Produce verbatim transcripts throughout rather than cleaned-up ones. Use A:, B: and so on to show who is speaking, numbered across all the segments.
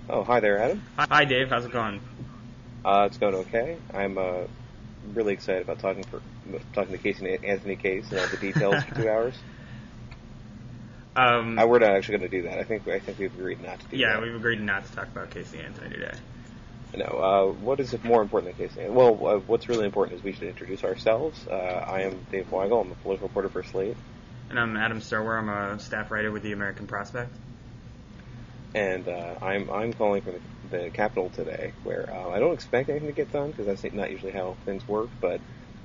A: Oh, hi there, Adam.
B: Hi, Dave. How's it going?
A: Uh, it's going okay. I'm uh, really excited about talking for talking to Casey Anthony case and all the details for two hours.
B: Um,
A: uh, we're not actually going to do that. I think I think we've agreed not to do
B: yeah,
A: that.
B: we've agreed not to talk about Casey Anthony today.
A: No. Uh, what is more important than Casey? Well, uh, what's really important is we should introduce ourselves. Uh, I am Dave Weigel. I'm a political reporter for Slate.
B: And I'm Adam Sturwer. I'm a staff writer with the American Prospect.
A: And uh, I'm I'm calling from the, the Capitol today, where uh, I don't expect anything to get done because that's not usually how things work. But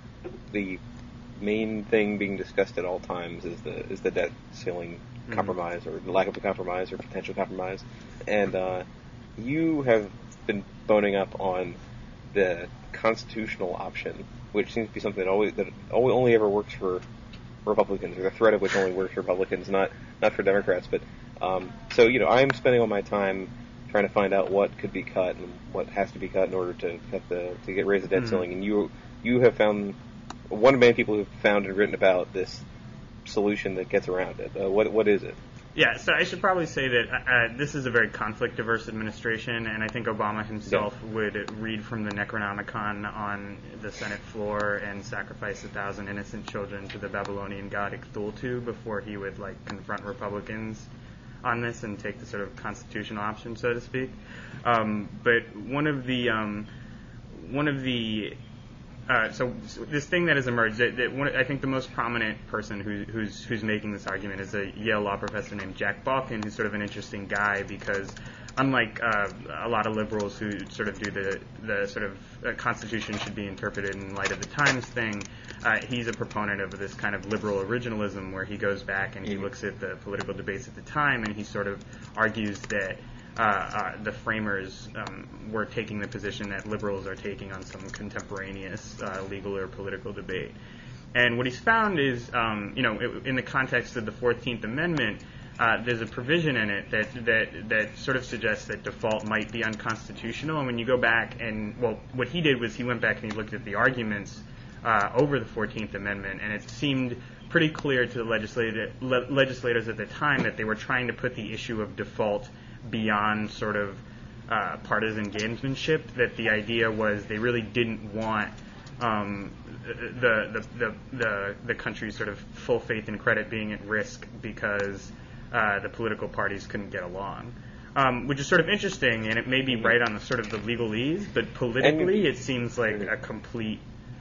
A: the main thing being discussed at all times is the is the debt ceiling mm-hmm. compromise, or the lack of a compromise, or potential compromise. And uh, you have been boning up on the constitutional option, which seems to be something that always that only ever works for Republicans, or the threat of which only works for Republicans, not not for Democrats. But um, so you know, I'm spending all my time trying to find out what could be cut and what has to be cut in order to cut the to get raise the debt mm-hmm. ceiling. And you you have found one of many people who've found and written about this solution that gets around it. Uh, what what is it?
B: Yeah, so I should probably say that uh, this is a very conflict-diverse administration, and I think Obama himself yeah. would read from the Necronomicon on the Senate floor and sacrifice a thousand innocent children to the Babylonian god Cthulhu before he would like confront Republicans on this and take the sort of constitutional option, so to speak. Um, but one of the um, one of the Uh, so, so this thing that has emerged, that, that one, I think the most prominent person who, who's who's making this argument is a Yale law professor named Jack Balkin, who's sort of an interesting guy because, unlike uh, a lot of liberals who sort of do the the sort of uh, Constitution should be interpreted in light of the times thing, uh, he's a proponent of this kind of liberal originalism where he goes back and he looks at the political debates at the time and he sort of argues that Uh, uh, the framers um, were taking the position that liberals are taking on some contemporaneous uh, legal or political debate. And what he's found is, um, you know, it, in the context of the fourteenth Amendment, uh, there's a provision in it that, that that sort of suggests that default might be unconstitutional. And when you go back and, well, what he did was he went back and he looked at the arguments uh, over the fourteenth Amendment, and it seemed pretty clear to the legislator, le- legislators at the time that they were trying to put the issue of default beyond sort of uh, partisan gamesmanship, that the idea was they really didn't want um, the, the, the, the, the country's sort of full faith and credit being at risk because uh, the political parties couldn't get along. Um, which is sort of interesting, and it may be right on the sort of the legalese, but politically it seems like a complete,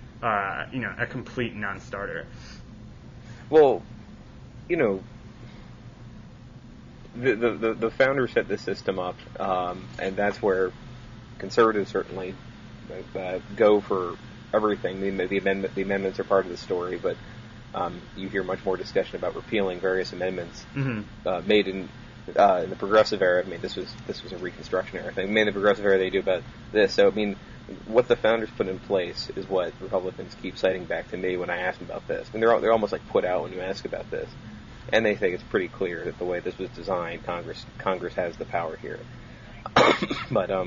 B: uh, you know, a complete non-starter.
A: Well, you know, The, the the founders set this system up, um, and that's where conservatives certainly uh, go for everything. The, the amendment the amendments are part of the story, but um, you hear much more discussion about repealing various amendments mm-hmm. uh, made in uh, in the progressive era. I mean, this was this was a Reconstruction era thing. Made in the progressive era, they do about this. So I mean, what the founders put in place is what Republicans keep citing back to me when I ask them about this. I mean, they're they're almost like put out when you ask about this. And they think it's pretty clear that the way this was designed, Congress Congress has the power here. But um,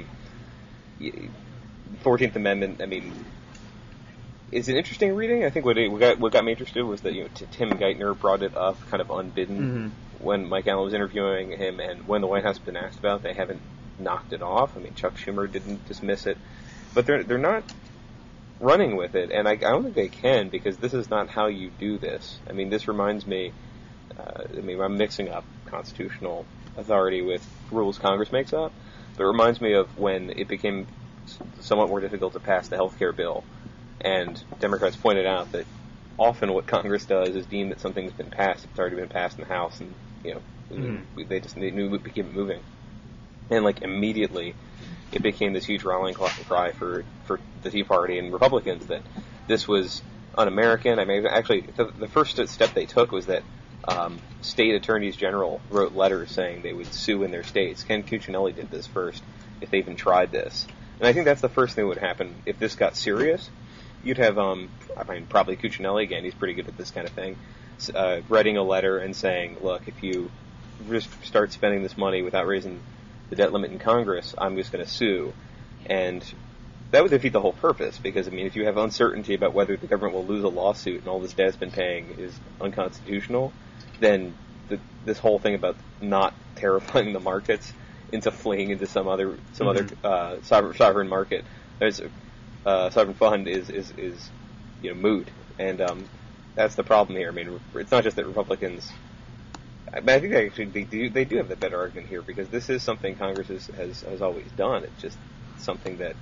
A: fourteenth Amendment, I mean, is an interesting reading. I think what, it, what got what got me interested was that you know Tim Geithner brought it up kind of unbidden mm-hmm. when Mike Allen was interviewing him, and when the White House has been asked about it, they haven't knocked it off. I mean, Chuck Schumer didn't dismiss it, but they're they're not running with it, and I, I don't think they can because this is not how you do this. I mean, this reminds me. Uh, I mean, I'm mixing up constitutional authority with rules Congress makes up, but it reminds me of when it became somewhat more difficult to pass the health care bill, and Democrats pointed out that often what Congress does is deem that something's been passed, it's already been passed in the House, and, you know, mm-hmm. they just they knew it keep it moving. And, like, immediately it became this huge rallying cry for, for the Tea Party and Republicans that this was un-American. I mean, actually, the, the first step they took was that Um, state attorneys general wrote letters saying they would sue in their states. Ken Cuccinelli did this first, if they even tried this. And I think that's the first thing that would happen if this got serious. You'd have, um, I mean, probably Cuccinelli again, he's pretty good at this kind of thing, uh, writing a letter and saying, look, if you just start spending this money without raising the debt limit in Congress, I'm just going to sue. And that would defeat the whole purpose, because, I mean, if you have uncertainty about whether the government will lose a lawsuit and all this debt it's been paying is unconstitutional, then the, this whole thing about not terrifying the markets into fleeing into some other some
B: Mm-hmm.
A: other uh, sovereign, sovereign market. There's a uh, sovereign fund is, is, is you know moot, and um, that's the problem here. I mean, it's not just that Republicans. I, mean, I think they actually they do they do have the better argument here because this is something Congress has has, has always done. It's just something that.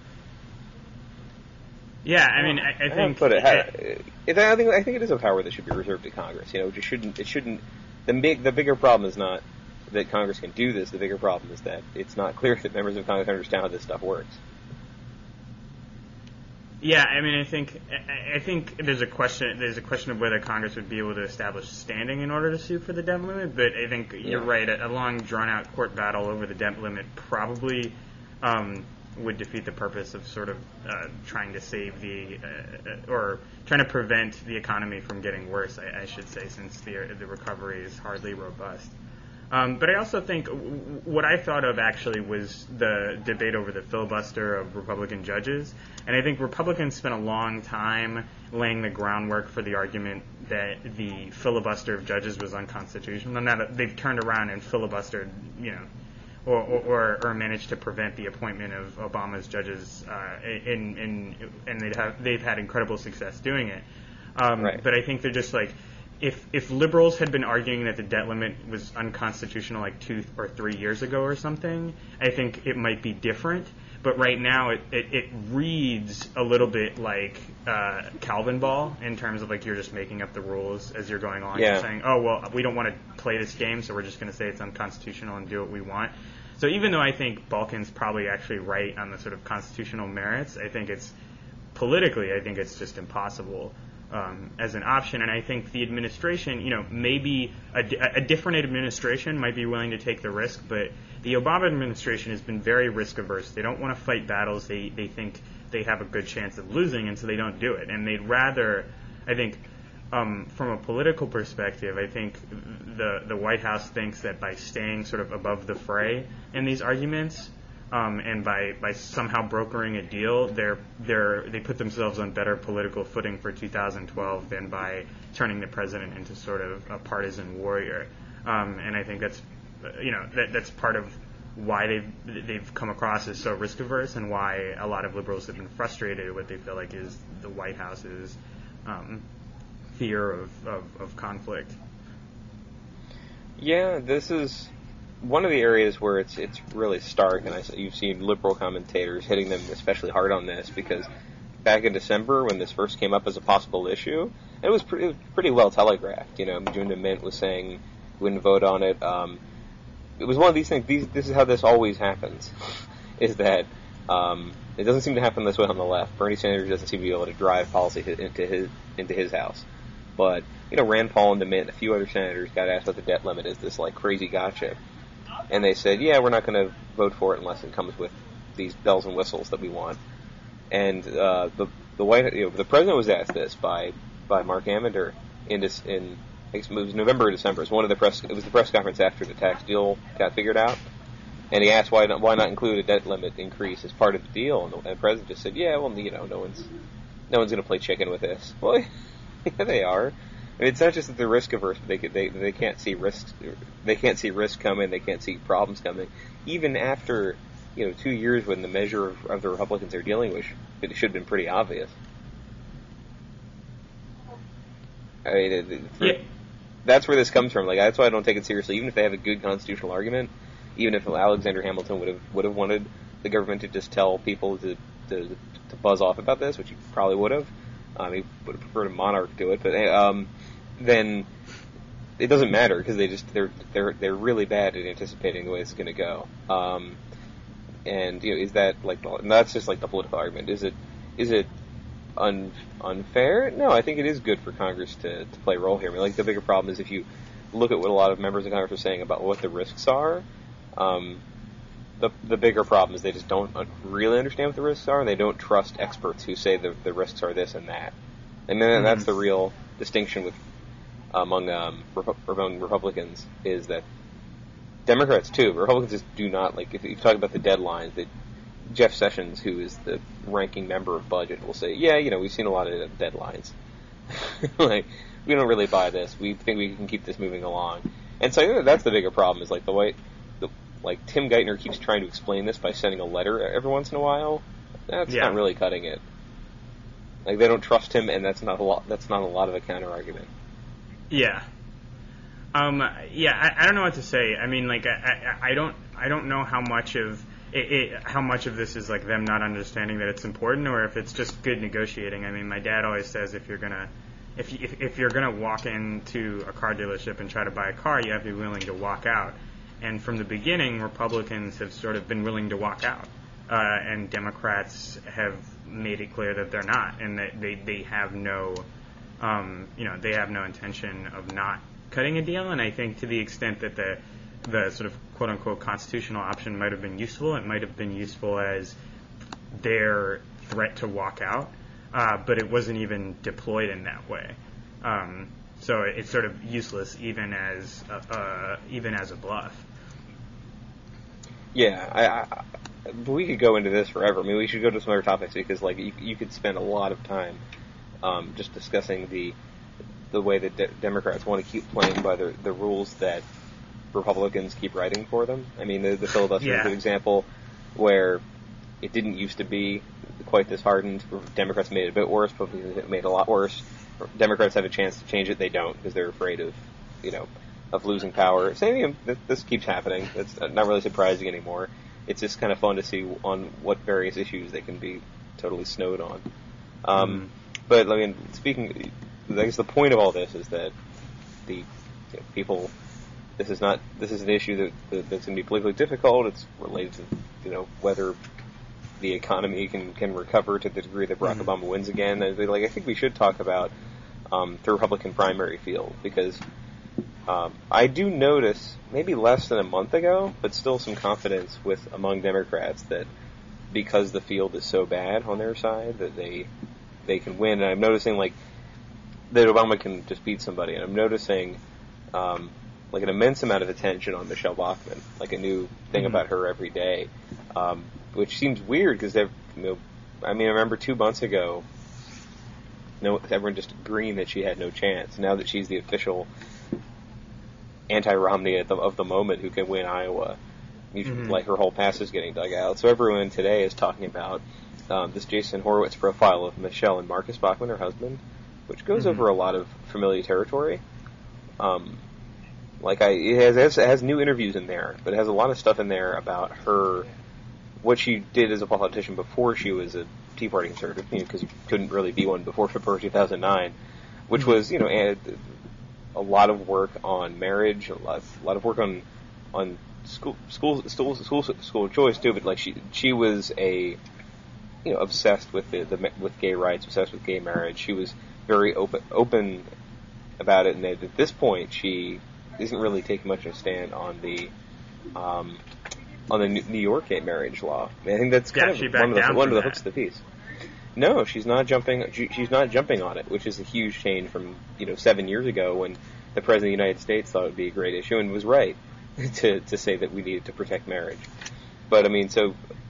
B: Yeah, I mean, I, I think.
A: But it, it, it, I think I think it is a power that should be reserved to Congress. You know, it just shouldn't. It shouldn't. The big the bigger problem is not that Congress can do this. The bigger problem is that it's not clear that members of Congress understand how this stuff works.
B: Yeah, I mean, I think I think there's a question. There's a question of whether Congress would be able to establish standing in order to sue for the debt limit. But I think you're
A: Yeah.
B: right. A, a long, drawn-out court battle over the debt limit probably um, would defeat the purpose of sort of uh, trying to save the uh, or trying to prevent the economy from getting worse. I, I should say, since the the recovery is hardly robust. Um, but I also think w- what I thought of actually was the debate over the filibuster of Republican judges. And I think Republicans spent a long time laying the groundwork for the argument that the filibuster of judges was unconstitutional. And now that they've turned around and filibustered, you know, or, or, or managed to prevent the appointment of Obama's judges, uh, in, in, and they'd have, they've had incredible success doing it. Um,
A: Right.
B: But I think they're just like, If if liberals had been arguing that the debt limit was unconstitutional like two or three years ago or something, I think it might be different. But right now, it, it, it reads a little bit like uh, Calvin Ball in terms of like you're just making up the rules as you're going along.
A: Yeah.
B: You're saying, oh, well, we don't want to play this game, so we're just going to say it's unconstitutional and do what we want. So even though I think Balkin's probably actually right on the sort of constitutional merits, I think it's politically, I think it's just impossible. Um, as an option, and I think the administration, you know, maybe a, a different administration might be willing to take the risk, but the Obama administration has been very risk averse. They don't want to fight battles they, they think they have a good chance of losing, and so they don't do it. And they'd rather, I think, um, from a political perspective, I think the the White House thinks that by staying sort of above the fray in these arguments, Um, and by, by somehow brokering a deal, they're they're they put themselves on better political footing for two thousand twelve than by turning the president into sort of a partisan warrior. Um, and I think that's you know that that's part of why they've they've come across as so risk averse, and why a lot of liberals have been frustrated with what they feel like is the White House's um, fear of, of, of conflict.
A: Yeah, this is one of the areas where it's it's really stark, and I, you've seen liberal commentators hitting them especially hard on this, because back in December when this first came up as a possible issue, it was pretty, it was pretty well telegraphed. You know, Majunda Mint was saying we wouldn't vote on it. Um, it was one of these things. These, this is how this always happens, is that um, it doesn't seem to happen this way on the left. Bernie Sanders doesn't seem to be able to drive policy into his into his house. But, you know, Rand Paul and DeMint and a few other senators got asked what the debt limit is, this, like, crazy gotcha. And they said, yeah, we're not going to vote for it unless it comes with these bells and whistles that we want. And uh, the the White, you know, the president was asked this by by Mark Amender in this in I guess it was November or December. It was one of the press. It was the press conference after the tax deal got figured out, and he asked why not why not include a debt limit increase as part of the deal. And the, and the president just said, yeah, well, you know, no one's no one's going to play chicken with this. Well, yeah, they are. I mean, it's not just that they're risk averse, but they they they can't see risks. They can't see risk coming. They can't see problems coming. Even after, you know, two years when the measure of, of the Republicans are dealing with, it should have been pretty obvious. I mean, it, it, for,
B: Yeah.
A: that's where this comes from. Like, that's why I don't take it seriously. Even if they have a good constitutional argument, even if Alexander Hamilton would have would have wanted the government to just tell people to to, to buzz off about this, which he probably would have. Um, he would have preferred a monarch do it, but um, then it doesn't matter because they just they're they're they're really bad at anticipating the way it's going to go. Um, and you know, is that like and that's just like the political argument? Is it is it un, unfair? No, I think it is good for Congress to, to play a role here. I mean, like the bigger problem is if you look at what a lot of members of Congress are saying about what the risks are. Um, The the bigger problem is they just don't really understand what the risks are. They don't trust experts who say the the risks are this and that. And then mm-hmm. that's the real distinction with among um, Repu- among Republicans is that Democrats too. Republicans just do not like if you talk about the deadlines. That Jeff Sessions, who is the ranking member of Budget, will say, "Yeah, you know, we've seen a lot of deadlines. Like we don't really buy this. We think we can keep this moving along." And so you know, that's the bigger problem is like the White. The, like Tim Geithner keeps trying to explain this by sending a letter every once in a while. That's
B: yeah.
A: not really cutting it. Like they don't trust him, and that's not a lot. That's not a lot of a counter argument.
B: Yeah. Um. Yeah. I, I don't know what to say. I mean, like, I, I, I don't. I don't know how much of it, it, how much of this is like them not understanding that it's important, or if it's just good negotiating. I mean, my dad always says if you're gonna, if you, if, if you're gonna walk into a car dealership and try to buy a car, you have to be willing to walk out. And from the beginning, Republicans have sort of been willing to walk out, uh, and Democrats have made it clear that they're not, and that they they have no, um, you know, they have no intention of not cutting a deal. And I think to the extent that the the sort of quote unquote constitutional option might have been useful, it might have been useful as their threat to walk out, uh, but it wasn't even deployed in that way. Um, so it's sort of useless, even as a, uh, even as a bluff.
A: Yeah, I, I, we could go into this forever. I mean, we should go to some other topics because, like, you, you could spend a lot of time um, just discussing the the way that de- Democrats want to keep playing by the the rules that Republicans keep writing for them. I mean, the, the filibuster
B: yeah.
A: is a good example where it didn't used to be quite this hardened. Democrats made it a bit worse, Republicans made it a lot worse. Democrats have a chance to change it. They don't because they're afraid of, you know, of losing power. Same, this keeps happening. It's not really surprising anymore. It's just kind of fun to see on what various issues they can be totally snowed on. Um, mm. But I mean, speaking, I guess the point of all this is that the you know, people. This is not. This is an issue that, that that's going to be politically difficult. It's related to, you know, whether the economy can, can recover to the degree that Barack mm-hmm. Obama wins again. And like, I think we should talk about um, the Republican primary field because um, I do notice, maybe less than a month ago, but still some confidence with among Democrats that because the field is so bad on their side that they they can win. And I'm noticing like that Obama can just beat somebody. And I'm noticing. Um, like an immense amount of attention on Michelle Bachmann, like a new thing mm-hmm. about her every day, um, which seems weird because they've, you know, I mean, I remember two months ago, no, everyone just agreeing that she had no chance. Now that she's the official anti-Romney of the, of the moment who can win Iowa, you, mm-hmm. like her whole past is getting dug out. So everyone today is talking about um, this Jason Horowitz profile of Michelle and Marcus Bachmann, her husband, which goes mm-hmm. over a lot of familiar territory. Um, Like I, it has, it has it has new interviews in there, but it has a lot of stuff in there about her, what she did as a politician before she was a Tea Party conservative, because you, know, you couldn't really be one before February two thousand nine, which mm-hmm. was, you know, a, a lot of work on marriage, a lot, a lot of work on on school school school school school choice too. But like she she was a, you know, obsessed with the, the with gay rights, obsessed with gay marriage. She was very open open about it, and at this point she isn't really taking much of a stand on the um, on the New York gay marriage law. I, mean, I think that's kind
B: yeah,
A: of one of the, one of the
B: that.
A: hooks of the piece. No, she's not jumping. She, she's not jumping on it, which is a huge change from you know seven years ago when the president of the United States thought it would be a great issue and was right to to say that we needed to protect marriage. But I mean, so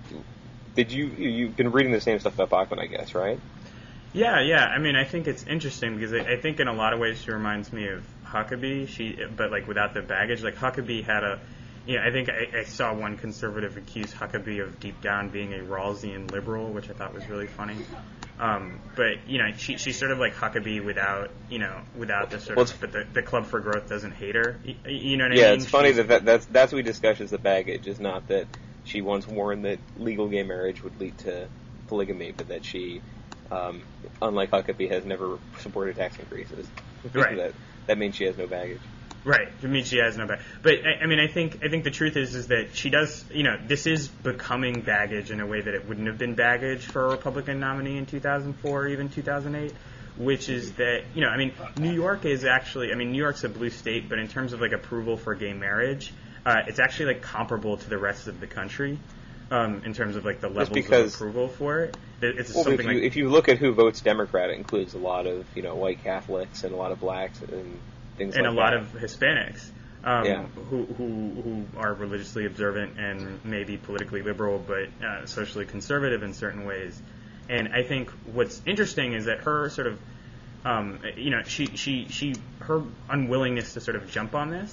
A: did you you've been reading the same stuff about Bachmann, I guess, right?
B: Yeah, yeah. I mean, I think it's interesting because I, I think in a lot of ways she reminds me of Huckabee. She, but like without the baggage. Like Huckabee had a, you know, I think I, I saw one conservative accuse Huckabee of deep down being a Rawlsian liberal, which I thought was really funny. Um, but you know, she she's sort of like Huckabee without, you know, without the sort well, of, but the, the Club for Growth doesn't hate her. You, you know what I
A: yeah,
B: mean?
A: Yeah, it's funny
B: she's,
A: that, that that's that's what we discuss as the baggage. Is not that she once warned that legal gay marriage would lead to polygamy, but that she. Um, unlike Huckabee, has never supported tax increases.
B: Right.
A: that, that means she has no baggage.
B: Right. It means she has no baggage. But I, I mean, I think I think the truth is is that she does. You know, this is becoming baggage in a way that it wouldn't have been baggage for a Republican nominee in two thousand four or even two thousand eight. Which is that, you know, I mean, New York is actually, I mean, New York's a blue state, but in terms of like approval for gay marriage, uh, it's actually like comparable to the rest of the country. Um, in terms of like the levels
A: because,
B: of approval for it, it's
A: well,
B: something
A: if you,
B: like
A: if you look at who votes Democrat, it includes a lot of you know white Catholics and a lot of blacks and things
B: and
A: like
B: a lot
A: that.
B: of Hispanics um,
A: yeah.
B: who who who are religiously observant and maybe politically liberal, but uh, socially conservative in certain ways. And I think what's interesting is that her sort of, um, you know, she she she her unwillingness to sort of jump on this.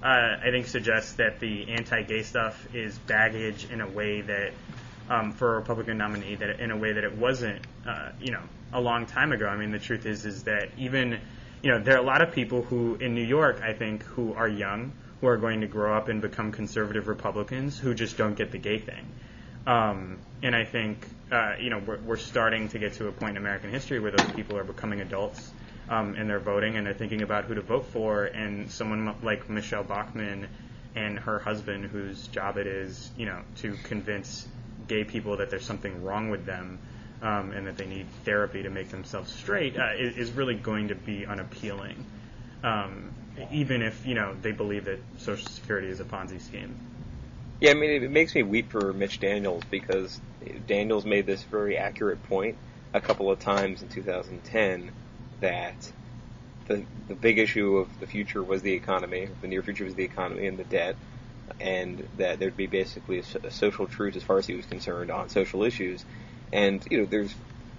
B: uh, I think suggests that the anti-gay stuff is baggage in a way that, um, for a Republican nominee, that in a way that it wasn't, uh, you know, a long time ago. I mean, the truth is, is that even, you know, there are a lot of people who in New York, I think, who are young, who are going to grow up and become conservative Republicans who just don't get the gay thing. Um, and I think, uh, you know, we're, we're starting to get to a point in American history where those people are becoming adults, um, and they're voting and they're thinking about who to vote for. And someone like Michelle Bachmann and her husband, whose job it is, you know, to convince gay people that there's something wrong with them, um, and that they need therapy to make themselves straight, uh, is, is really going to be unappealing. Um, even if, you know, they believe that Social Security is a Ponzi scheme.
A: Yeah, I mean, it, it makes me weep for Mitch Daniels, because Daniels made this very accurate point a couple of times in two thousand ten that the the big issue of the future was the economy, the near future was the economy and the debt, and that there'd be basically a, a social truce as far as he was concerned on social issues. And, you know, there's,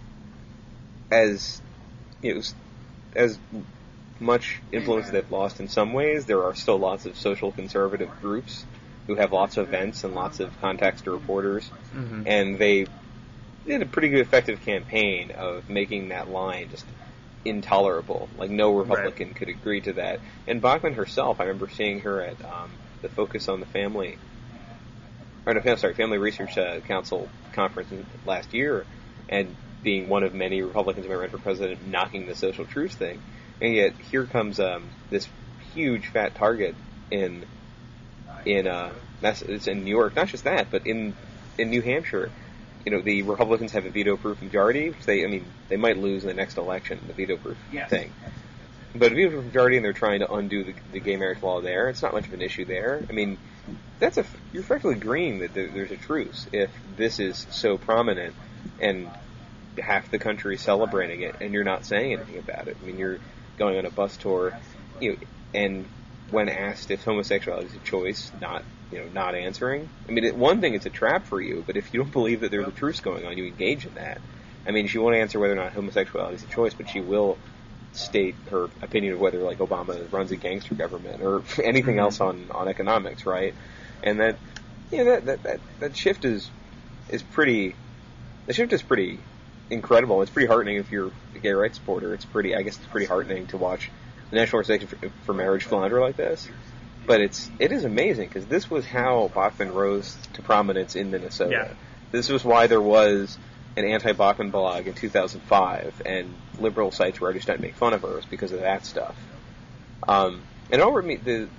A: as, you know, as much influence they've lost in some ways, there are still lots of social conservative groups who have lots of events and lots of contacts to reporters, mm-hmm. and they did a pretty good effective campaign of making that line just intolerable. Like, no Republican right. could agree to that. And Bachmann herself, I remember seeing her at um, the Focus on the Family, or no, sorry, Family Research uh, Council conference last year, and being one of many Republicans who ran for president knocking the social truce thing. And yet, here comes um, this huge fat target in in uh, it's in New York. Not just that, but in in New Hampshire, you know, the Republicans have a veto-proof majority. Which they, I mean, they might lose in the next election, the veto-proof yes. thing. But a veto-proof majority, and they're trying to undo the, the gay marriage law there. It's not much of an issue there. I mean, that's a you're effectively agreeing that there, there's a truce if this is so prominent and half the country celebrating it, and you're not saying anything about it. I mean, you're going on a bus tour, you know, and when asked if homosexuality is a choice, not, you know, not answering. I mean, it, one thing, it's a trap for you, but if you don't believe that there's a truce going on, you engage in that. I mean, she won't answer whether or not homosexuality is a choice, but she will state her opinion of whether, like, Obama runs a gangster government or anything mm-hmm. else on, on economics, right? And that, you know, that, that, that, that shift is, is pretty, the shift is pretty incredible. It's pretty heartening if you're a gay rights supporter. It's pretty, I guess it's pretty heartening to watch the National Organization for, for Marriage flounder like this. But it's, it is amazing, because this was how Bachmann rose to prominence in Minnesota.
B: Yeah.
A: This was why there was an anti-Bachmann blog in two thousand five, and liberal sites were already starting to make fun of her because of that stuff. Um, and over me, the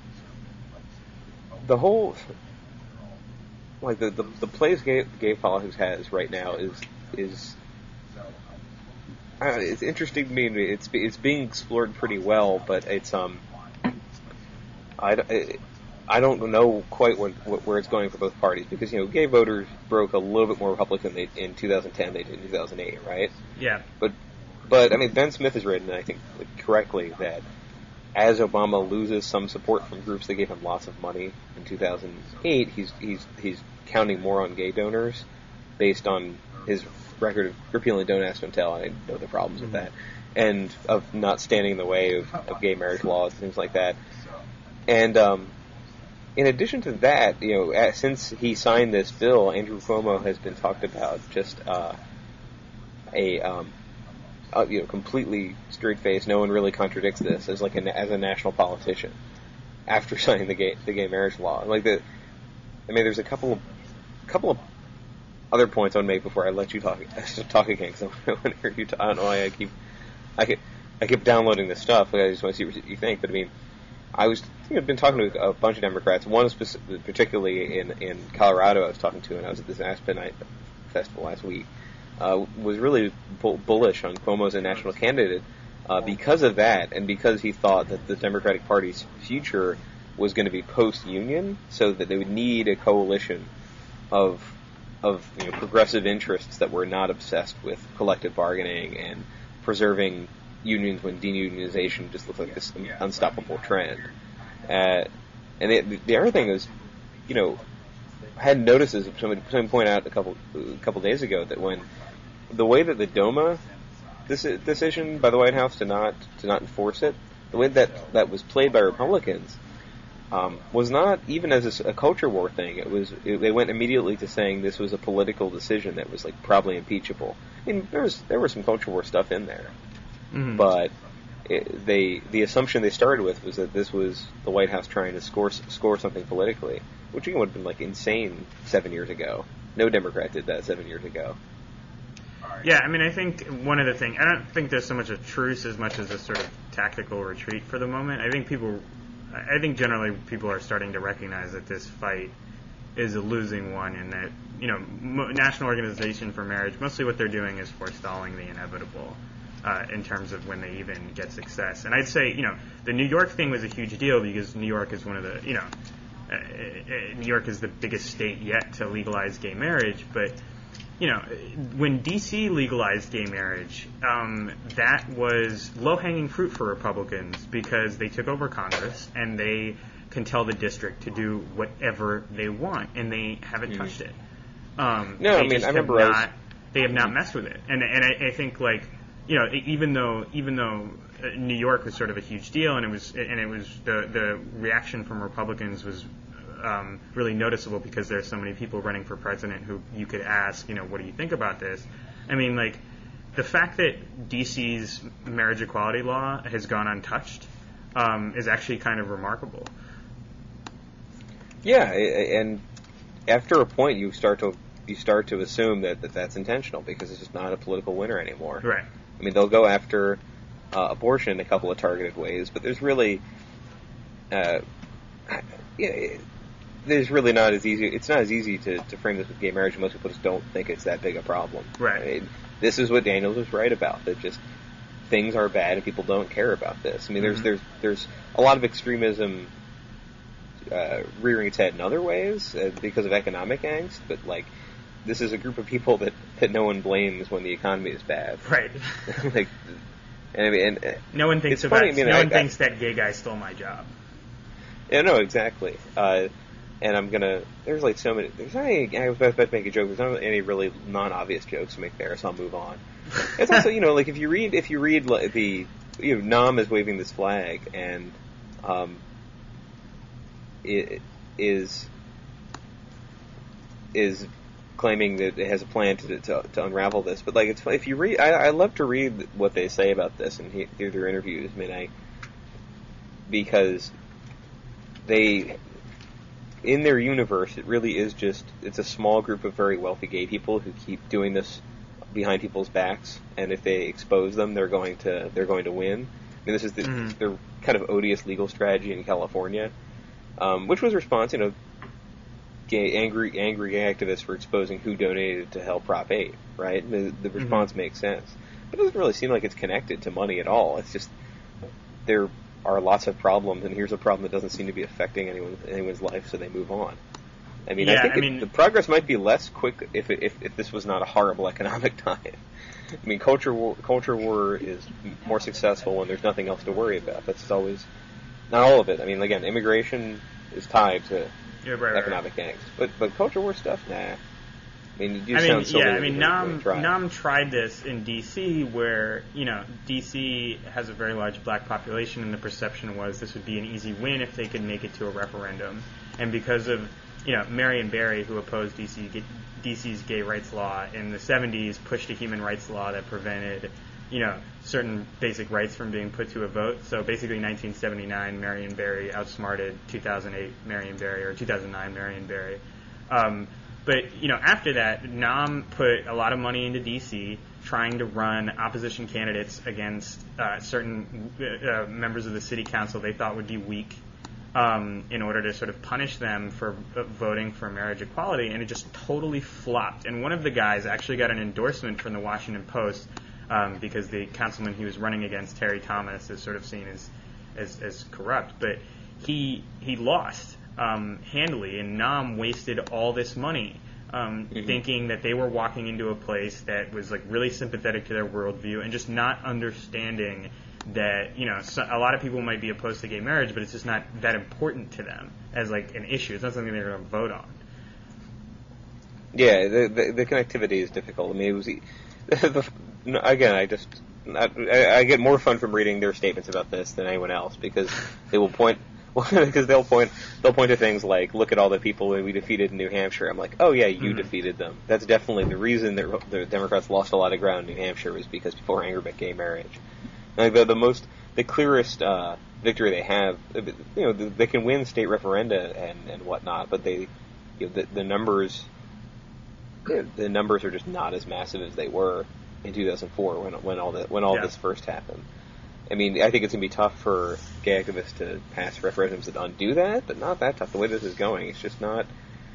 A: the whole, like the, the, the place gay, gay politics has right now is is I don't know, it's interesting to me. It's it's being explored pretty well, but it's um I, I don't know quite what, what where it's going for both parties, because, you know, gay voters broke a little bit more Republican than they, in two thousand ten they did in two thousand eight, right?
B: Yeah.
A: But but I mean, Ben Smith has written, I think, correctly, that as Obama loses some support from groups that gave him lots of money in two thousand eight, he's he's he's counting more on gay donors based on his record of repealing Don't Ask, Don't Tell. I know the problems mm-hmm. with that, and of not standing in the way of, of gay marriage laws and things like that. And um, in addition to that, you know, uh, since he signed this bill, Andrew Cuomo has been talked about just uh, a um, uh, you know, completely straight face. No one really contradicts this as like a, as a national politician after signing the gay the gay marriage law. Like the, I mean, there's a couple of couple of other points I would make before I let you talk talk again, because I want to hear you talk. I don't know why I keep I keep I keep downloading this stuff. Like, I just want to see what you think. But I mean, I was I think I've been talking to a bunch of Democrats. One specific, particularly in in Colorado, I was talking to, and I was at this Aspen Night Festival last week. Uh, was really bull- bullish on Cuomo as a national candidate uh, because of that, and because he thought that the Democratic Party's future was going to be post-union, so that they would need a coalition of of you know, progressive interests that were not obsessed with collective bargaining and preserving unions when deunionization just looked like this unstoppable trend. Uh, and the, the other thing is, you know, I had notices, somebody, somebody pointed out a couple a couple days ago that when the way that the DOMA decision by the White House to not to not enforce it, the way that that was played by Republicans, um, was not even as a, a culture war thing. It was it, they went immediately to saying this was a political decision that was like probably impeachable. I mean, there was there was some culture war stuff in there, mm-hmm. but it, they the assumption they started with was that this was the White House trying to score score something politically, which would have been like insane seven years ago. No Democrat did that seven years ago.
B: Yeah, I mean, I think one of the things, I don't think there's so much a truce as much as a sort of tactical retreat for the moment. I think people, I think generally people are starting to recognize that this fight is a losing one, and that, you know, Mo- National Organization for Marriage, mostly what they're doing is forestalling the inevitable uh, in terms of when they even get success. And I'd say, you know, the New York thing was a huge deal because New York is one of the, you know, uh, New York is the biggest state yet to legalize gay marriage, but you know, when D C legalized gay marriage, um, that was low-hanging fruit for Republicans because they took over Congress and they can tell the district to do whatever they want, and they haven't mm-hmm. touched it. Um,
A: no, I mean, I remember
B: not,
A: I was...
B: they have not messed with it, and and I, I think like you know, even though even though New York was sort of a huge deal, and it was and it was the the reaction from Republicans was. Um, really noticeable because there's so many people running for president who you could ask, you know, what do you think about this? I mean, like, the fact that D C's marriage equality law has gone untouched um, is actually kind of remarkable.
A: Yeah, and after a point, you start to you start to assume that, that that's intentional because it's just not a political winner anymore.
B: Right.
A: I mean, they'll go after uh, abortion in a couple of targeted ways, but there's really, uh, yeah. It, There's really not as easy. It's not as easy to, to frame this with gay marriage. Most people just don't think it's that big a problem.
B: Right.
A: I mean, this is what Daniels was right about. That just things are bad and people don't care about this. I mean, there's mm-hmm. there's there's a lot of extremism uh, rearing its head in other ways uh, because of economic angst. But like, this is a group of people that, that no one blames when the economy is bad.
B: Right.
A: like, and I mean, and, uh,
B: no one thinks about.
A: Funny, I mean,
B: no
A: I,
B: one I, thinks that gay guy stole my job.
A: Yeah. No. Exactly. Uh, And I'm gonna. There's like so many. There's not any. I was about to make a joke. There's not any really non-obvious jokes to make there, so I'll move on. It's also, you know, like if you read, if you read like, the, you know, Nam is waving this flag, and um, it is is claiming that it has a plan to to, to unravel this. But like, it's if you read, I, I love to read what they say about this and he, hear their interviews. I mean, I because they. In their universe, it really is just, it's a small group of very wealthy gay people who keep doing this behind people's backs, and if they expose them, they're going to they're going to win. I mean, this is the, mm. their kind of odious legal strategy in California, um, which was response, you know, gay, angry angry gay activists were exposing who donated to help Prop eight, right? The, the response mm-hmm. makes sense. But it doesn't really seem like it's connected to money at all. It's just, they're are lots of problems, and here's a problem that doesn't seem to be affecting anyone, anyone's life, so they move on. I mean,
B: yeah,
A: I think
B: I
A: it,
B: mean,
A: the progress might be less quick if, it, if if this was not a horrible economic time. I mean, culture war, culture war is more successful when there's nothing else to worry about. That's always, not all of it. I mean, again, immigration is tied to
B: yeah, right,
A: economic
B: right.
A: angst, but but culture war stuff, nah. I mean, you do
B: I mean,
A: sound so
B: yeah, I mean, Nam,
A: try.
B: Nam tried this in D C where, you know, D C has a very large black population, and the perception was this would be an easy win if they could make it to a referendum. And because of, you know, Marion Barry, who opposed D C, D C's gay rights law in the seventies, pushed a human rights law that prevented, you know, certain basic rights from being put to a vote. So basically nineteen seventy-nine, Marion Barry outsmarted two thousand eight Marion Barry, or two thousand nine Marion Barry. Um, But, you know, after that, Nam put a lot of money into D C trying to run opposition candidates against uh, certain uh, members of the city council they thought would be weak um, in order to sort of punish them for uh, voting for marriage equality, and it just totally flopped. And one of the guys actually got an endorsement from the Washington Post um, because the councilman he was running against, Terry Thomas, is sort of seen as, as, as corrupt. But he he lost. Um, handily, and Nam wasted all this money um, mm-hmm. thinking that they were walking into a place that was like really sympathetic to their worldview, and just not understanding that, you know, so, a lot of people might be opposed to gay marriage, but it's just not that important to them as like an issue. It's not something they're going to vote on.
A: Yeah, the, the the connectivity is difficult. I mean, it was the, again, I just I, I get more fun from reading their statements about this than anyone else, because they will point. because they'll point they'll point to things like, look at all the people that we defeated in New Hampshire. I'm like, oh yeah, you mm-hmm. defeated them. That's definitely the reason that the Democrats lost a lot of ground in New Hampshire was because people were angry about gay marriage. Like the the most the clearest uh, victory they have, you know, they can win state referenda and, and whatnot, but they, you know, the, the numbers, the numbers are just not as massive as they were in two thousand four when when all the when all yeah. this first happened. I mean, I think it's going to be tough for gay activists to pass referendums that undo that, but not that tough. The way this is going, it's just not.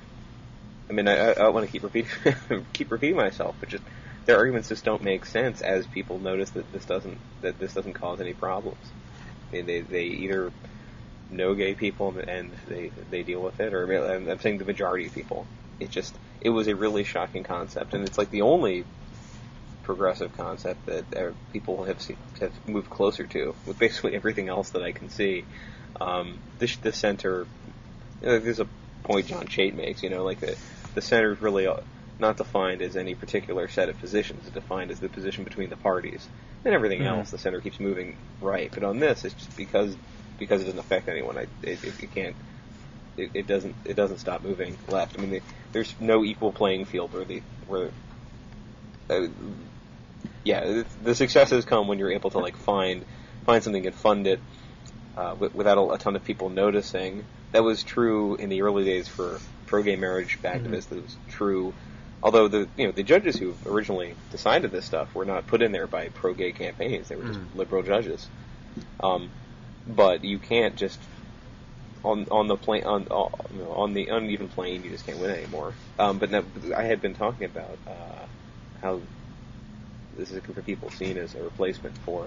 A: I mean, I, I don't want to keep repeating keep repeating myself, but just their arguments just don't make sense as people notice that this doesn't that this doesn't cause any problems. I mean, they they either know gay people and they they deal with it, or I'm saying the majority of people. It just it was a really shocking concept, and it's like the only progressive concept that uh, people have seen, have moved closer to with basically everything else that I can see. Um, this the center, you know, there's a point John Chait makes, you know, like the the center is really not defined as any particular set of positions. It's defined as the position between the parties, and everything mm-hmm. else. The center keeps moving right, but on this, it's just because because it doesn't affect anyone. I, it, it, it can't. It, it doesn't. It doesn't stop moving left. I mean, the, there's no equal playing field where the where. Uh, yeah, the successes come when you're able to like find find something and fund it uh, without a, a ton of people noticing. That was true in the early days for pro-gay marriage activists. Mm-hmm. That was true, although the you know the judges who originally decided this stuff were not put in there by pro-gay campaigns. They were just mm-hmm. liberal judges. Um, but you can't just on on the plane on you know, on the uneven plane. You just can't win anymore. Um, but now, I had been talking about uh, how. This is a group of people seen as a replacement for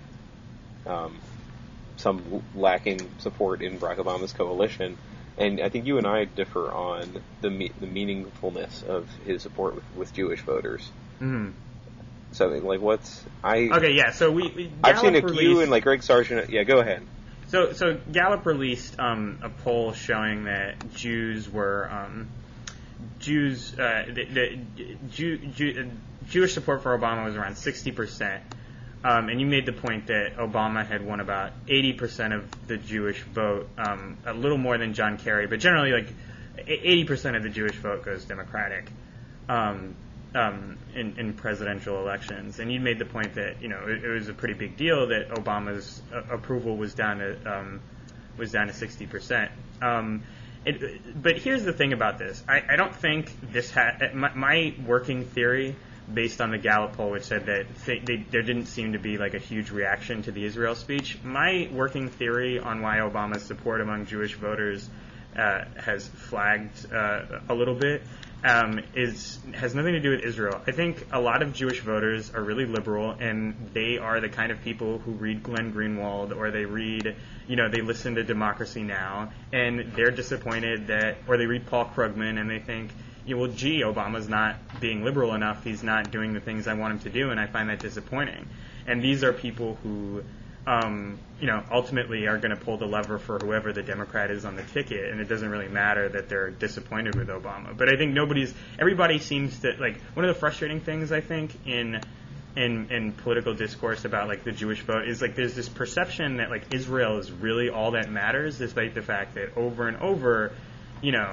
A: um, some lacking support in Barack Obama's coalition, and I think you and I differ on the me- the meaningfulness of his support with, with Jewish voters.
B: Mm-hmm.
A: So, like, what's I?
B: Okay, yeah. So we, we
A: I've seen a
B: released,
A: Q and like Greg Sargent. Yeah, go ahead.
B: So, so Gallup released um, a poll showing that Jews were um, Jews uh, the, the Jew, Jew, Jewish support for Obama was around sixty percent, um, and you made the point that Obama had won about eighty percent of the Jewish vote, um, a little more than John Kerry, but generally like eighty percent of the Jewish vote goes Democratic um, um, in, in presidential elections. And you made the point that you know it, it was a pretty big deal that Obama's uh, approval was down to um, was down to sixty percent. Um, it, but here's the thing about this: I, I don't think this had my, my working theory. Based on the Gallup poll, which said that they, they, there didn't seem to be like a huge reaction to the Israel speech. My working theory on why Obama's support among Jewish voters uh, has flagged uh, a little bit um, is has nothing to do with Israel. I think a lot of Jewish voters are really liberal, and they are the kind of people who read Glenn Greenwald or they read, you know, they listen to Democracy Now, and they're disappointed that, or they read Paul Krugman and they think, yeah, well, gee, Obama's not being liberal enough. He's not doing the things I want him to do, and I find that disappointing. And these are people who, um, you know, ultimately are going to pull the lever for whoever the Democrat is on the ticket, and it doesn't really matter that they're disappointed with Obama. But I think nobody's, everybody seems to, like, one of the frustrating things, I think, in in in political discourse about, like, the Jewish vote is, like, there's this perception that, like, Israel is really all that matters, despite the fact that over and over, you know,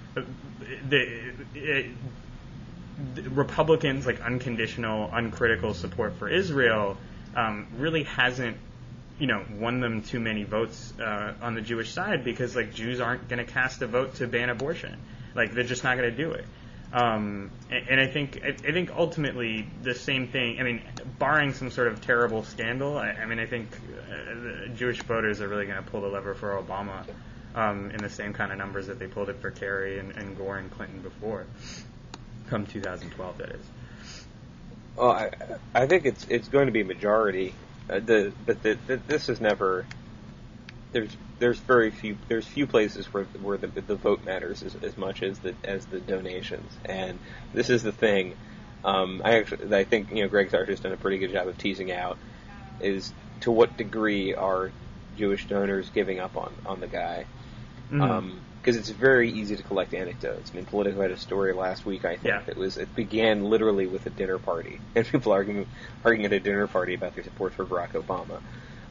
B: The, it, the Republicans' like unconditional, uncritical support for Israel um, really hasn't, you know, won them too many votes uh, on the Jewish side because like Jews aren't going to cast a vote to ban abortion, like they're just not going to do it. Um, and, and I think I, I think ultimately the same thing. I mean, barring some sort of terrible scandal, I, I mean, I think uh, the Jewish voters are really going to pull the lever for Obama. Um, in the same kind of numbers that they pulled it for Kerry and, and Gore and Clinton before, come two thousand twelve, that is.
A: Well, I, I think it's it's going to be majority. Uh, the but the, the, this is never. There's there's very few there's few places where where the the vote matters as, as much as the as the donations, and this is the thing. Um, I actually I think you know Greg Sargent's done a pretty good job of teasing out is to what degree are Jewish donors giving up on, on the guy. Because mm-hmm. um, it's very easy to collect anecdotes. I mean, Politico had a story last week, I think,
B: yeah.
A: that was it began literally with a dinner party, and people arguing arguing at a dinner party about their support for Barack Obama.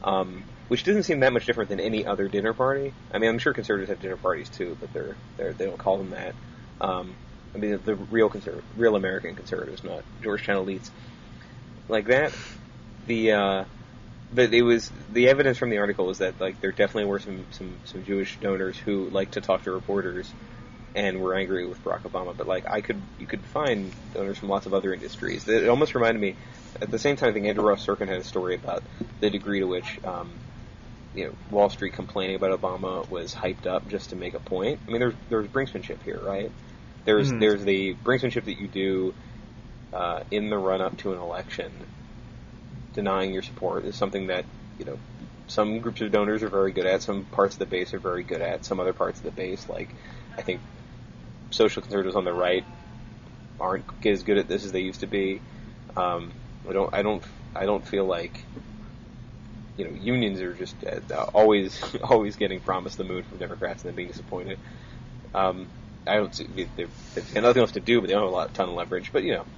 A: um, which doesn't seem that much different than any other dinner party. I mean, I'm sure conservatives have dinner parties too, but they're, they're they don't call them that. Um, I mean, the real conserv- real American conservatives, not Georgetown elites, like that. The uh, but it was the evidence from the article was that like there definitely were some, some, some Jewish donors who liked to talk to reporters and were angry with Barack Obama. But like I could you could find donors from lots of other industries. It almost reminded me. At the same time, I think Andrew Ross Sorkin had a story about the degree to which um, you know Wall Street complaining about Obama was hyped up just to make a point. I mean, there's there's brinksmanship here, right? There's mm-hmm. there's the brinksmanship that you do uh, in the run up to an election. Denying your support is something that, you know, some groups of donors are very good at, some parts of the base are very good at, some other parts of the base, like, I think social conservatives on the right aren't as good at this as they used to be. Um, I don't, I don't, I don't feel like, you know, unions are just uh, always, always getting promised the moon from Democrats and then being disappointed. Um, I don't see, they've, they've got nothing else to do, but they don't have a lot, ton of leverage, but, you know.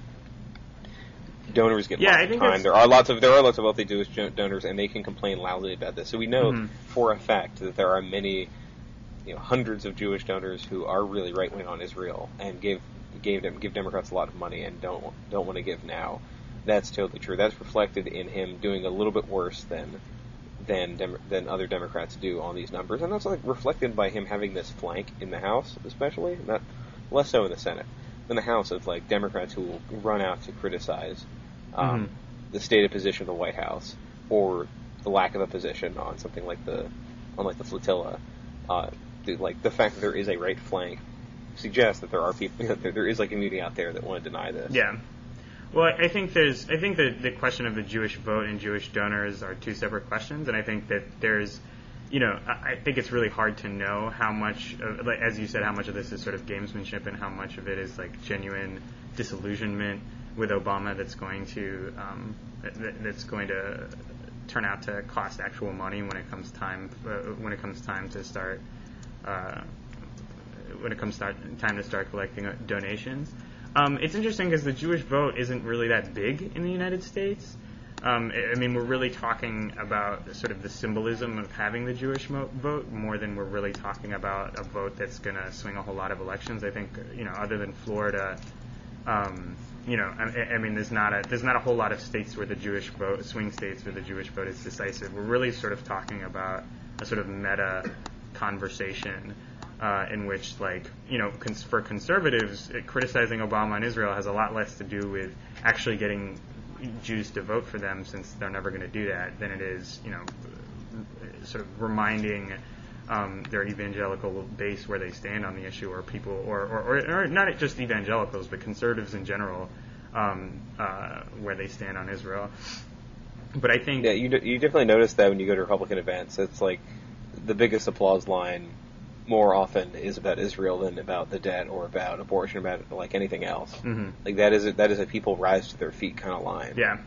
A: Donors get
B: yeah,
A: lots
B: I
A: of
B: think
A: time. There are lots of there are lots of wealthy Jewish donors, and they can complain loudly about this. So we know
B: mm-hmm.
A: for a fact that there are many, you know, hundreds of Jewish donors who are really right wing on Israel and give gave them give Democrats a lot of money and don't don't want to give now. That's totally true. That's reflected in him doing a little bit worse than than Dem- than other Democrats do on these numbers, and that's like reflected by him having this flank in the House, especially not less so in the Senate. In the House of like Democrats who will run out to criticize um,
B: mm-hmm.
A: the stated position of the White House or the lack of a position on something like the on like the flotilla. Uh, the, like the fact that there is a right flank suggests that there are people that there, there is like a community out there that want to deny this.
B: Yeah. Well, I think there's I think that the question of the Jewish vote and Jewish donors are two separate questions, and I think that there's You know, I think it's really hard to know how much, of, like, as you said, how much of this is sort of gamesmanship and how much of it is like genuine disillusionment with Obama that's going to um, that, that's going to turn out to cost actual money when it comes time uh, when it comes time to start uh, when it comes start, time to start collecting donations. Um, it's interesting because the Jewish vote isn't really that big in the United States. Um, I mean, we're really talking about sort of the symbolism of having the Jewish mo- vote more than we're really talking about a vote that's going to swing a whole lot of elections. I think, you know, other than Florida, um, you know, I, I mean, there's not a there's not a whole lot of states where the Jewish vote, swing states where the Jewish vote is decisive. We're really sort of talking about a sort of meta conversation uh, in which, like, you know, cons- for conservatives, it, criticizing Obama and Israel has a lot less to do with actually getting Jews to vote for them, since they're never going to do that, than it is, you know, sort of reminding um, their evangelical base where they stand on the issue, or people, or, or, or, or not just evangelicals, but conservatives in general, um, uh, where they stand on Israel. But I think...
A: Yeah, you, d- you definitely notice that when you go to Republican events. It's like the biggest applause line more often is about Israel than about the debt or about abortion, about like anything else.
B: Mm-hmm.
A: Like that is a, that is a people rise to their feet kind of line.
B: Yeah.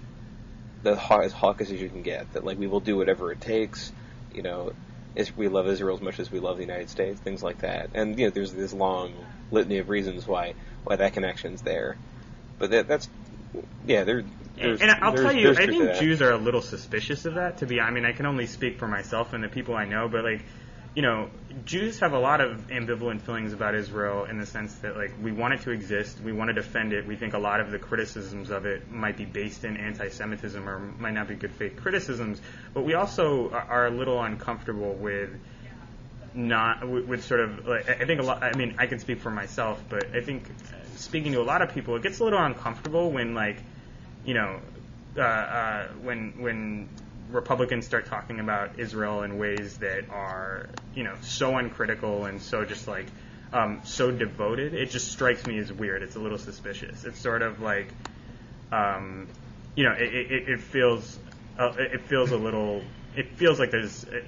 A: The as hawkish as you can get. That like we will do whatever it takes. You know, is we love Israel as much as we love the United States. Things like that. And you know, there's this long litany of reasons why why that connection's there. But that, that's yeah, there.
B: And, and I'll tell you, I think Jews are a little suspicious of that. To be, I mean, I can only speak for myself and the people I know, but like. You know, Jews have a lot of ambivalent feelings about Israel in the sense that, like, we want it to exist, we want to defend it, we think a lot of the criticisms of it might be based in anti-Semitism or might not be good faith criticisms, but we also are a little uncomfortable with not, with, with sort of, like, I think a lot, I mean, I can speak for myself, but I think speaking to a lot of people, it gets a little uncomfortable when, like, you know, uh, uh, when, when, Republicans start talking about Israel in ways that are, you know, so uncritical and so just like um, so devoted. It just strikes me as weird. It's a little suspicious. It's sort of like, um, you know, it, it, it feels uh, it feels a little. It feels like there's. It,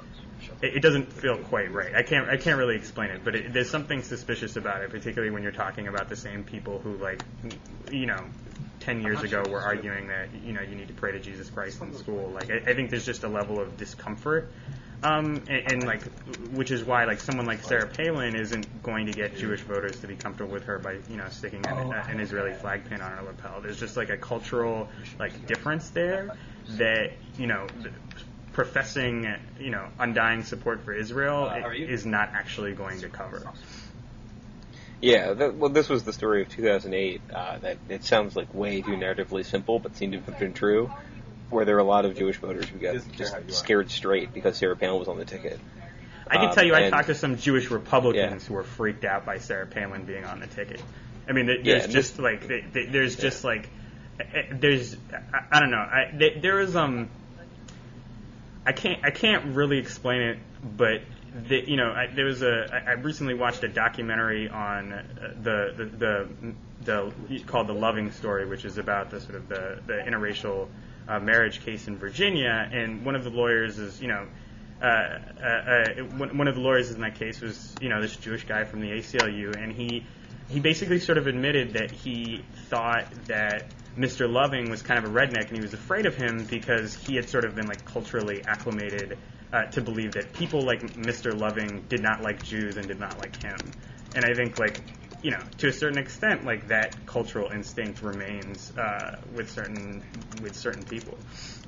B: it doesn't feel quite right. I can't I can't really explain it, but it, there's something suspicious about it, particularly when you're talking about the same people who, like, you know, ten years ago were arguing that, you know, you need to pray to Jesus Christ in school. Like, I, I think there's just a level of discomfort Um, and, and like, which is why like someone like Sarah Palin isn't going to get Jewish voters to be comfortable with her by you know sticking an, an Israeli flag pin on her lapel. There's just like a cultural like difference there that you know professing you know undying support for Israel is not actually going to cover.
A: Yeah, that, well, this was the story of two thousand eight. Uh, that it sounds like way too narratively simple, but seemed to have been true. Where there were a lot of Jewish voters who got just scared straight because Sarah Palin was on the ticket.
B: I can
A: um,
B: tell you, I
A: and,
B: talked to some Jewish Republicans
A: yeah.
B: who were freaked out by Sarah Palin being on the ticket. I mean, there's
A: yeah,
B: just
A: this,
B: like there's just yeah. like there's I, I don't know. I, there is um I can't I can't really explain it, but the, you know I, there was a I recently watched a documentary on the the the, the, the called The Loving Story, which is about the sort of the the interracial Uh, marriage case in Virginia, and one of the lawyers is, you know, uh, uh, uh, one of the lawyers in that case was, you know, this Jewish guy from the A C L U, and he he basically sort of admitted that he thought that Mister Loving was kind of a redneck, and he was afraid of him because he had sort of been like culturally acclimated uh, to believe that people like Mister Loving did not like Jews and did not like him, and I think like. You know, to a certain extent, like that cultural instinct remains uh, with certain with certain people.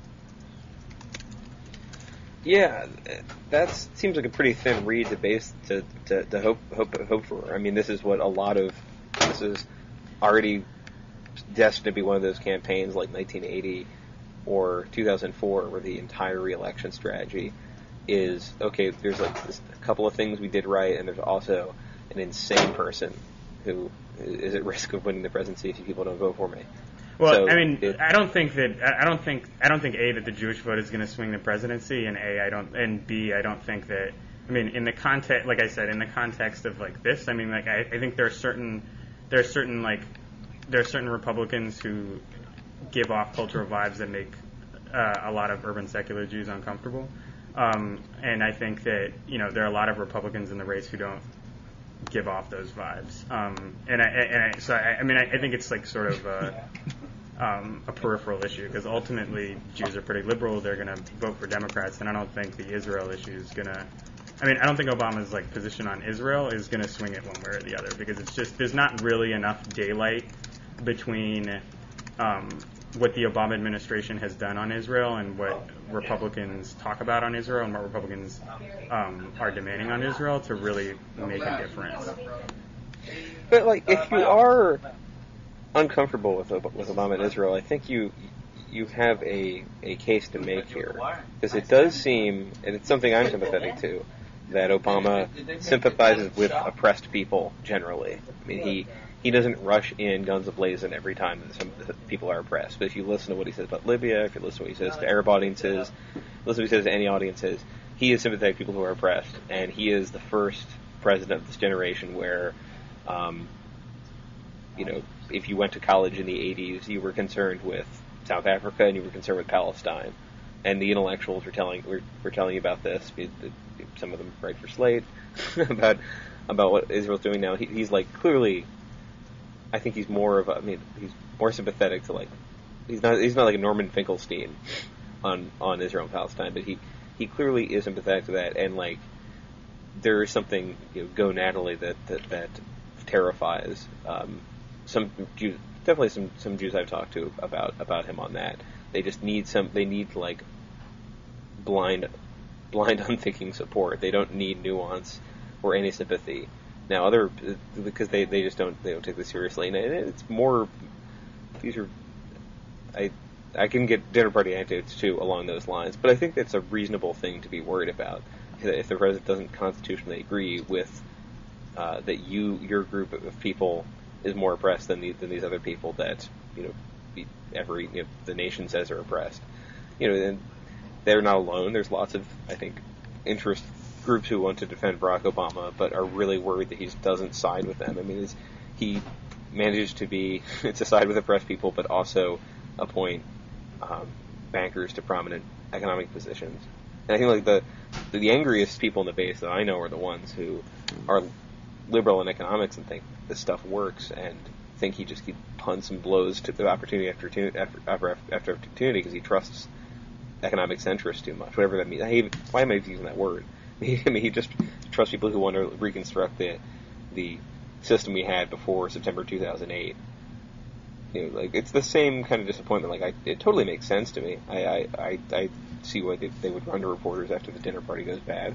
A: Yeah, that seems like a pretty thin reed to base to, to, to hope hope hope for. I mean, this is what a lot of this is already destined to be one of those campaigns like nineteen eighty or two thousand four, where the entire re-election strategy is okay. There's like this, a couple of things we did right, and there's also an insane person who is at risk of winning the presidency if people don't vote for me.
B: Well,
A: so
B: I mean,
A: it,
B: I don't think that I don't think I don't think A, that the Jewish vote is going to swing the presidency, and A, I don't, and B, I don't think that. I mean, in the context, like I said, in the context of like this, I mean, like I, I think there are certain there are certain like there are certain Republicans who give off cultural vibes that make uh, a lot of urban secular Jews uncomfortable, um, and I think that you know there are a lot of Republicans in the race who don't give off those vibes, um, and I, and I, so I, I mean I, I think it's like sort of a, um, a peripheral issue because ultimately Jews are pretty liberal. They're going to vote for Democrats, and I don't think the Israel issue is going to. I mean, I don't think Obama's like position on Israel is going to swing it one way or the other because it's just there's not really enough daylight between um, what the Obama administration has done on Israel and what Republicans talk about on Israel and what Republicans um, are demanding on Israel to really make a difference.
A: But like, if you are uncomfortable with with Obama and Israel, I think you you have a a case to make here because it does seem, and it's something I'm sympathetic to, that Obama sympathizes with oppressed people generally. I mean, he. He doesn't rush in guns a-blazing every time that some people are oppressed. But if you listen to what he says about Libya, if you listen to what he says to Arab audiences, listen to what he says to any audiences, he is sympathetic to people who are oppressed. And he is the first president of this generation where, um, you know, if you went to college in the eighties, you were concerned with South Africa and you were concerned with Palestine. And the intellectuals were telling were, were telling you about this. Some of them write for Slate about about what Israel's doing now. He, he's like clearly. I think he's more of a, I mean, he's more sympathetic to like, he's not, he's not like a Norman Finkelstein on, on Israel and Palestine, but he, he clearly is sympathetic to that, and like, there is something, you know, gonadally that, that, that terrifies, um, some Jews, definitely some, some Jews I've talked to about, about him on that. They just need some, they need like, blind, blind unthinking support. They don't need nuance or any sympathy. Now, other because they, they just don't they don't take this seriously, and it's more. These are, I I can get dinner party anecdotes too along those lines, but I think that's a reasonable thing to be worried about. If the president doesn't constitutionally agree with uh, that you your group of people is more oppressed than the, than these other people that you know every you know, the nation says are oppressed, you know, and they're not alone. There's lots of I think interest. Groups who want to defend Barack Obama, but are really worried that he doesn't side with them. I mean, it's, he managed to be to side with oppressed people, but also appoint um, bankers to prominent economic positions. And I think like the the angriest people in the base that I know are the ones who are liberal in economics and think this stuff works, and think he just keeps punts and blows to the opportunity after after after, after opportunity because he trusts economic centrist too much, whatever that means. I hate, why am I using that word? I mean, he just trusts people who want to reconstruct the the system we had before September two thousand eight. You know, like, it's the same kind of disappointment. Like, I, it totally makes sense to me. I I, I, I see why they, they would run to reporters after the dinner party goes bad.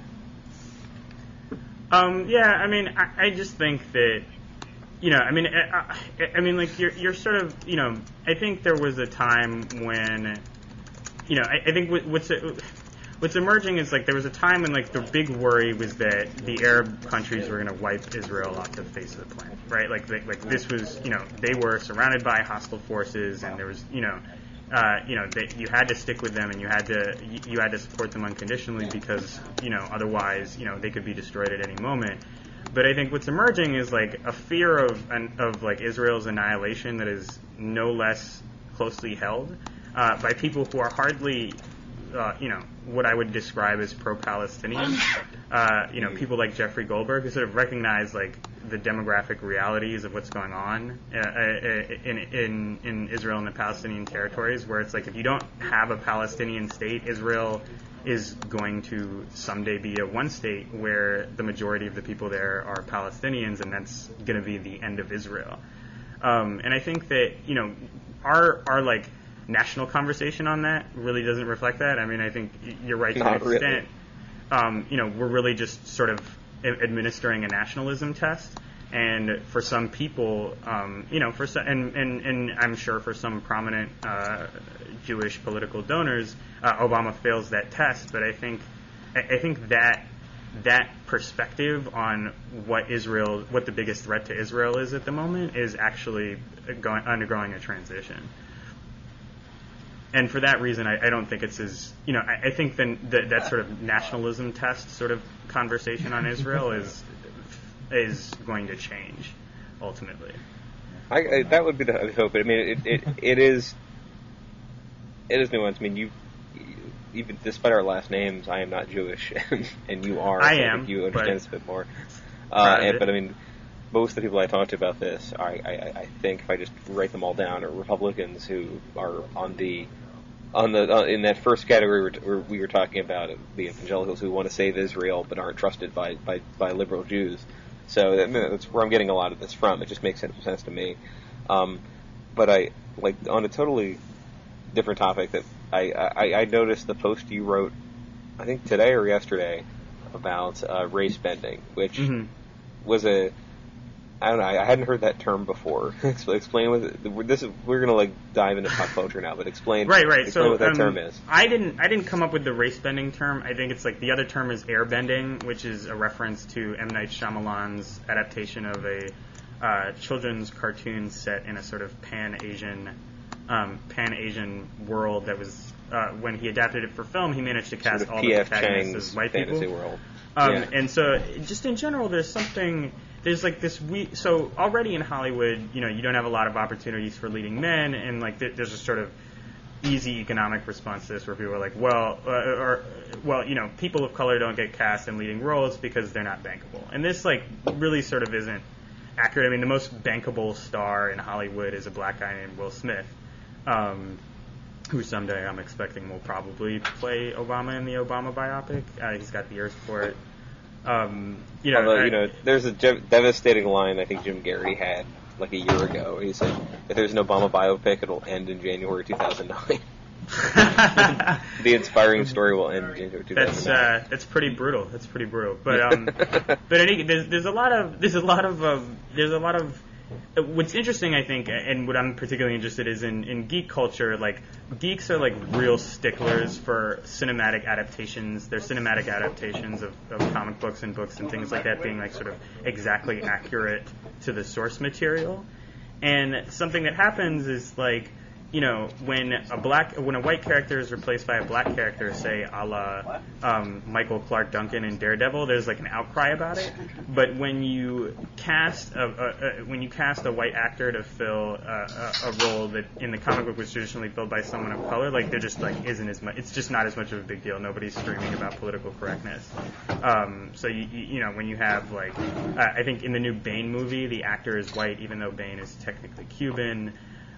B: Um, yeah, I mean, I, I just think that, you know, I mean, I, I, I mean, like, you're you're sort of, you know, I think there was a time when, you know, I, I think what's what's emerging is, like, there was a time when, like, the big worry was that the Arab countries were going to wipe Israel off the face of the planet, right? Like, like, like this was, you know, they were surrounded by hostile forces, and there was, you know, uh, you know, they, you had to stick with them, and you had to you, you had to support them unconditionally because, you know, otherwise, you know, they could be destroyed at any moment. But I think what's emerging is, like, a fear of of like Israel's annihilation that is no less closely held uh, by people who are hardly, uh, you know, what I would describe as pro-Palestinian. Uh, you know, people like Jeffrey Goldberg who sort of recognize, like, the demographic realities of what's going on uh, in, in in Israel and the Palestinian territories, where it's like, if you don't have a Palestinian state, Israel is going to someday be a one state where the majority of the people there are Palestinians, and that's going to be the end of Israel. Um, and I think that, you know, our our like national conversation on that really doesn't reflect that. I mean, I think you're right to
A: Not
B: an extent.
A: really.
B: Um, you know, we're really just sort of administering a nationalism test. And for some people, um, you know, for some, and, and, and I'm sure for some prominent uh, Jewish political donors, uh, Obama fails that test. But I think, I think that that perspective on what Israel, what the biggest threat to Israel is at the moment, is actually going, undergoing a transition. And for that reason, I, I don't think it's as, you know, I, I think then that, that sort of nationalism test sort of conversation on Israel is is going to change ultimately.
A: I, I, that would be the hope. I mean, it, it it is it is nuanced. I mean, you even despite our last names, I am not Jewish, and, and you are.
B: I
A: so
B: am.
A: I think you understand this a bit more. Uh,
B: Right.
A: and, but I mean, most of the people I talk to about this, I, I, I think if I just write them all down, are Republicans who are on the on the uh, in that first category where we were talking about, the evangelicals who want to save Israel but aren't trusted by by, by liberal Jews. So that, that's where I'm getting a lot of this from. It just makes sense to me. Um, but I like on a totally different topic that I, I, I noticed the post you wrote, I think today or yesterday, about uh, race bending, which
B: Mm-hmm.
A: was a I don't know. I hadn't heard that term before. Explain what it, this is. We're gonna like dive into pop culture now, but explain.
B: Right, right.
A: Explain
B: So
A: what that
B: um,
A: term is.
B: I didn't, I didn't come up with the race bending term. I think it's like the other term is air bending, which is a reference to M. Night Shyamalan's adaptation of a uh, children's cartoon set in a sort of pan Asian, um, pan Asian world that was. Uh, when he adapted it for film, he managed to cast
A: Sort of
B: all
A: P
B: the
A: F
B: protagonists
A: Chang's
B: as white
A: fantasy
B: people.
A: world.
B: Um,
A: Yeah.
B: And so, just in general, there's something. There's like this we so already in Hollywood, you know, you don't have a lot of opportunities for leading men, and like there, there's a sort of easy economic response to this where people are like, well, uh, or well, you know, people of color don't get cast in leading roles because they're not bankable, and this like really sort of isn't accurate. I mean, the most bankable star in Hollywood is a black guy named Will Smith, um, who someday I'm expecting will probably play Obama in the Obama biopic. Uh, he's got the ears for it. Um, you know,
A: Although,
B: I-
A: you know, there's a de- devastating line I think Jim Garrity had like a year ago. He said, if there's an Obama biopic, it'll end in January two thousand nine. The inspiring story will end in January two thousand nine.
B: That's uh, that's pretty brutal. That's pretty brutal. But um, but any, there's there's a lot of there's a lot of um, there's a lot of what's interesting, I think, and what I'm particularly interested is in, in geek culture. Like geeks are like real sticklers for cinematic adaptations. They're cinematic adaptations of, of comic books and books and things like that being like sort of exactly accurate to the source material. And something that happens is like, you know, when a black, when a white character is replaced by a black character, say a la um, Michael Clark Duncan in Daredevil, there's like an outcry about it. But when you cast a, a, a when you cast a white actor to fill a, a, a role that in the comic book was traditionally filled by someone of color, like there just like isn't as much. It's just not as much of a big deal. Nobody's screaming about political correctness. Um, so you, you you know when you have like uh, I think in the new Bane movie, the actor is white even though Bane is technically Cuban.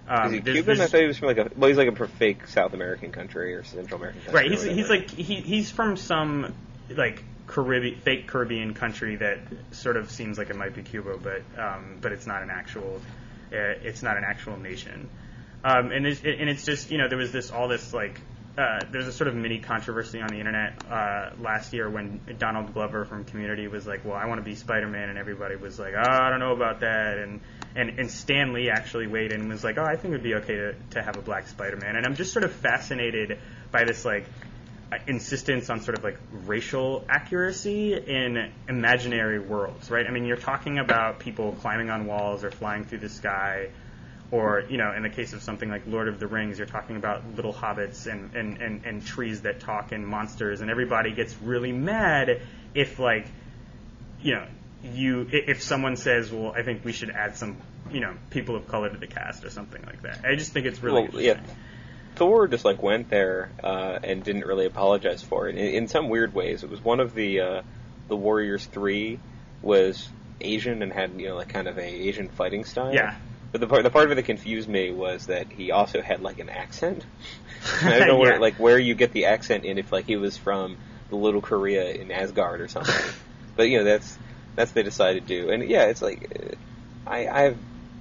B: Um,
A: Is he
B: there's-
A: Cuban? I
B: there's-
A: thought he was from like a well, he's like a fake South American country or Central American country.
B: Right, he's
A: or
B: he's
A: whatever.
B: like he he's from some like Caribbean fake Caribbean country that sort of seems like it might be Cuba, but um, but it's not an actual uh, it's not an actual nation. Um, and it's, and it's just you know there was this all this like uh, there's a sort of mini controversy on the internet uh, last year when Donald Glover from Community was like, well, I want to be Spider-Man, and everybody was like, oh, I don't know about that, and and and Stan Lee actually weighed in and was like, oh, I think it would be okay to to have a black Spider-Man, and I'm just sort of fascinated by this like insistence on sort of like racial accuracy in imaginary worlds, right? I mean, you're talking about people climbing on walls or flying through the sky, or, you know, in the case of something like Lord of the Rings, you're talking about little hobbits and, and, and, and trees that talk and monsters, and everybody gets really mad if, like, you know, you if someone says, well, I think we should add some, you know, people of color to the cast or something like that. I just think it's really
A: well,
B: interesting.
A: yeah. Thor just like went there uh, and didn't really apologize for it. In, in some weird ways, it was one of the uh, the Warriors three was Asian and had you know like kind of a Asian fighting style.
B: Yeah.
A: But the part the part of it that confused me was that he also had like an accent. I don't know where
B: Yeah.
A: like where you get the accent in if like he was from the Little Korea in Asgard or something. But you know that's that's what they decided to do. And yeah, it's like uh, I I've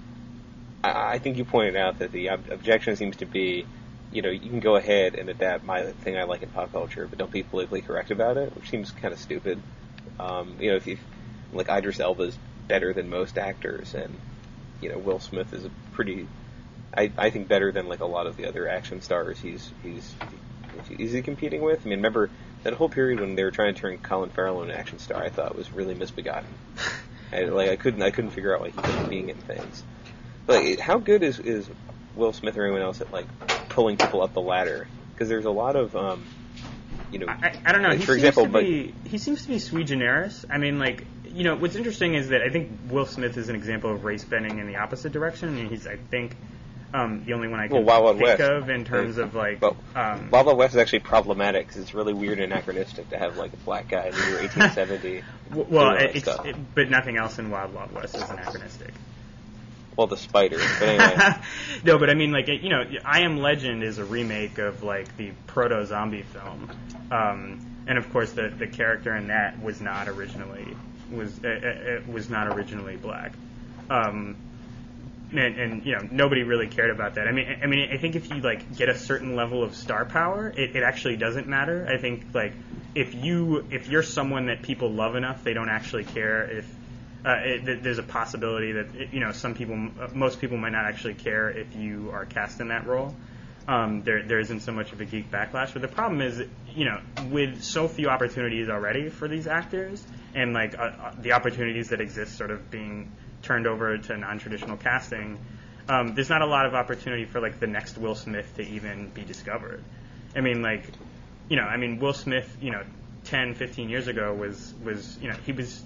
A: I I think you pointed out that the ob- objection seems to be, you know, you can go ahead and adapt my thing I like in pop culture, but don't be politically correct about it, which seems kind of stupid. Um, you know, if you like Idris Elba's better than most actors, and you know, Will Smith is a pretty, I, I think better than like a lot of the other action stars he's he's is he competing with. I mean, remember that whole period when they were trying to turn Colin Farrell into an action star? I thought was really misbegotten. I, like I couldn't I couldn't figure out why he wasn't being in things. Like, how good is is Will Smith or anyone else at like pulling people up the ladder? Because there's a lot of, um, you know,
B: I, I don't know.
A: like,
B: he
A: for
B: seems
A: example,
B: to
A: like,
B: be he seems to be sui generis. I mean, like you know, what's interesting is that I think Will Smith is an example of race bending in the opposite direction, and he's I think um, the only one I can
A: well, Wild Wild
B: think
A: West.
B: of in terms of like.
A: Well,
B: um,
A: Wild Wild West is actually problematic because it's really weird and anachronistic to have like a black guy in the year eighteen seventy.
B: w- well,
A: doing all that
B: it's,
A: stuff.
B: it, but nothing else in Wild Wild West is anachronistic.
A: Well, the spider, but anyway.
B: No, but I mean, like, you know, I Am Legend is a remake of, like, the proto-zombie film. Um, and, of course, the, the character in that was not originally, was uh, uh, was not originally black. Um, and, and, you know, nobody really cared about that. I mean, I mean, I think if you, like, get a certain level of star power, it, it actually doesn't matter. I think, like, if you, if you're someone that people love enough, they don't actually care if, Uh, it, there's a possibility that you know some people, most people might not actually care if you are cast in that role. Um, there, there isn't so much of a geek backlash, but the problem is, you know, with so few opportunities already for these actors, and like uh, uh, the opportunities that exist, sort of being turned over to non-traditional casting, um, there's not a lot of opportunity for like the next Will Smith to even be discovered. I mean, like, you know, I mean, Will Smith, you know, ten, fifteen years ago was was you know he was.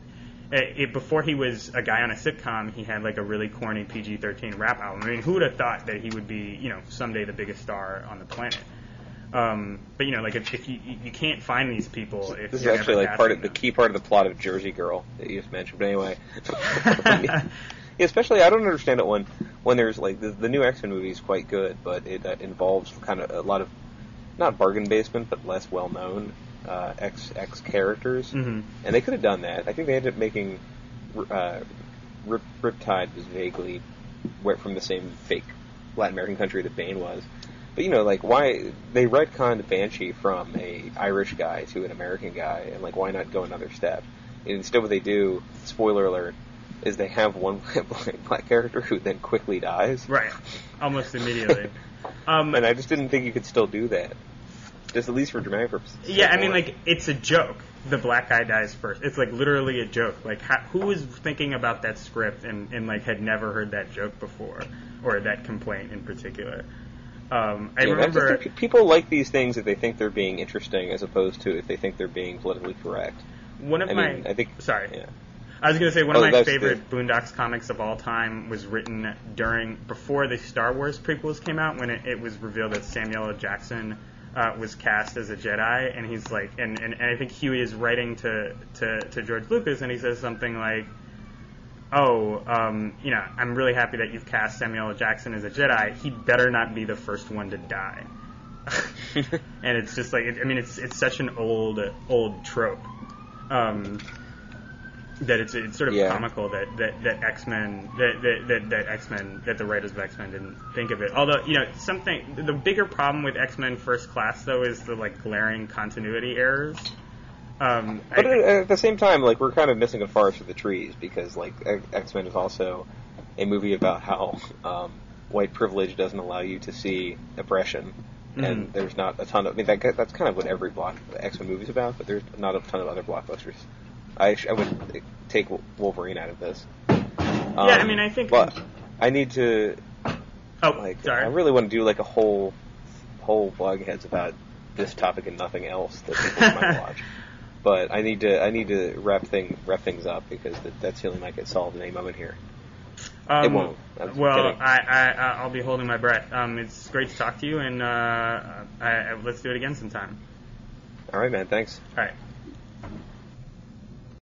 B: It, before he was a guy on a sitcom, he had like a really corny P G thirteen rap album. I mean, who would have thought that he would be, you know, someday the biggest star on the planet? Um, but you know, like if, if you you can't find these people, if
A: This is
B: you're
A: actually
B: never
A: like part of
B: casting
A: the key part of the plot of Jersey Girl that you just mentioned. But anyway, yeah, especially I don't understand it when when there's like the, the new X-Men movie is quite good, but it uh, involves kind of a lot of not bargain basement, but less well known. Uh, X X characters,
B: mm-hmm.
A: and they could have done that. I think they ended up making uh, Rip, Riptide was vaguely where from the same fake Latin American country that Bane was. But you know, like why they retconned Banshee from a Irish guy to an American guy, and like why not go another step? And instead, what they do, spoiler alert, is they have one black character who then quickly dies.
B: Right, almost immediately. um,
A: and I just didn't think you could still do that. Just at least for dramatic purposes.
B: Yeah, I mean, like, it's a joke. The black guy dies first. It's, like, literally a joke. Like, how, who was thinking about that script and, and, like, had never heard that joke before? Or that complaint in particular? Um, I
A: yeah,
B: remember...
A: Just, people like these things if they think they're being interesting as opposed to if they think they're being politically correct.
B: One of
A: I
B: my...
A: mean, I think...
B: Sorry.
A: Yeah.
B: I was going to say, one
A: oh,
B: of my
A: that's
B: favorite
A: the...
B: Boondocks comics of all time was written during... before the Star Wars prequels came out, when it, it was revealed that Samuel L. Jackson... Uh, was cast as a Jedi, and he's like, and, and, and I think Huey is writing to, to, to George Lucas, and he says something like, oh, um, you know, I'm really happy that you've cast Samuel L. Jackson as a Jedi. He better not be the first one to die. And it's just like, I mean, it's it's such an old old trope um, that it's it's sort of
A: yeah.
B: comical that, that, that X-Men that that, that that X-Men that the writers of X-Men didn't think of it. Although, you know, something the bigger problem with X-Men First Class though is the like glaring continuity errors. Um,
A: but
B: I,
A: at the same time, like, we're kind of missing a forest for the trees, because, like, X-Men is also a movie about how um, white privilege doesn't allow you to see oppression, mm-hmm. and there's not a ton of... I mean, that, that's kind of what every block X-Men movie is about, but there's not a ton of other blockbusters. I, I would take Wolverine out of this. Um,
B: yeah, I mean, I think...
A: But I need to...
B: Oh,
A: like,
B: sorry.
A: I really want to do, like, a whole, whole Blogheads about this topic and nothing else that people might watch. But I need to I need to wrap thing wrap things up, because that, that ceiling might get solved in any moment here.
B: Um,
A: it won't. I'm
B: well,
A: kidding.
B: I, I I'll be holding my breath. Um, it's great to talk to you, and uh, I, I, let's do it again sometime.
A: All right, man. Thanks.
B: All right.